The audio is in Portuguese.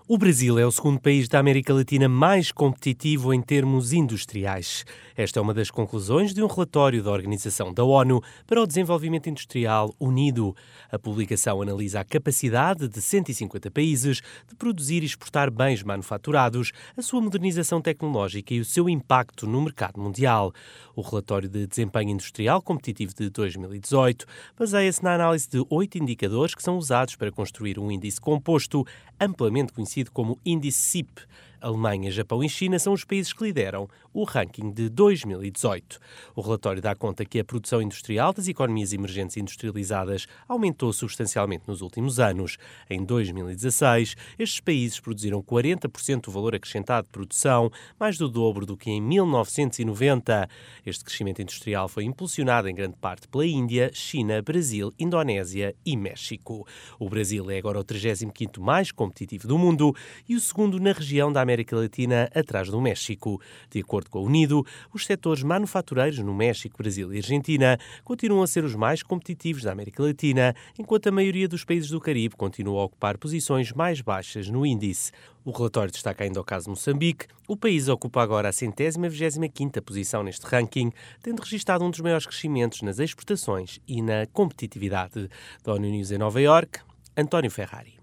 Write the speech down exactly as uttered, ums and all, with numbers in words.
O Brasil é o segundo país da América Latina mais competitivo em termos industriais. Esta é uma das conclusões de um relatório da Organização da ONU para o Desenvolvimento Industrial Unido. A publicação analisa a capacidade de cento e cinquenta países de produzir e exportar bens manufaturados, a sua modernização tecnológica e o seu impacto no mercado mundial. O relatório de desempenho industrial competitivo de dois mil e dezoito baseia-se na análise de oito indicadores que são usados para construir um índice composto amplamente conhecido como índice C I P. Alemanha, Japão e China são os países que lideram o ranking de dois mil e dezoito. O relatório dá conta que a produção industrial das economias emergentes e industrializadas aumentou substancialmente nos últimos anos. Em dois mil e dezasseis, estes países produziram quarenta por cento do valor acrescentado de produção, mais do dobro do que em mil novecentos e noventa. Este crescimento industrial foi impulsionado em grande parte pela Índia, China, Brasil, Indonésia e México. O Brasil é agora o trigésimo quinto mais competitivo do mundo e o segundo na região da América Latina, atrás do México. De acordo com a Unido, os setores manufatureiros no México, Brasil e Argentina continuam a ser os mais competitivos da América Latina, enquanto a maioria dos países do Caribe continua a ocupar posições mais baixas no índice. O relatório destaca ainda o caso de Moçambique. O país ocupa agora a centésima vigésima quinta posição neste ranking, tendo registado um dos maiores crescimentos nas exportações e na competitividade. Da ONU News em Nova Iorque, António Ferrari.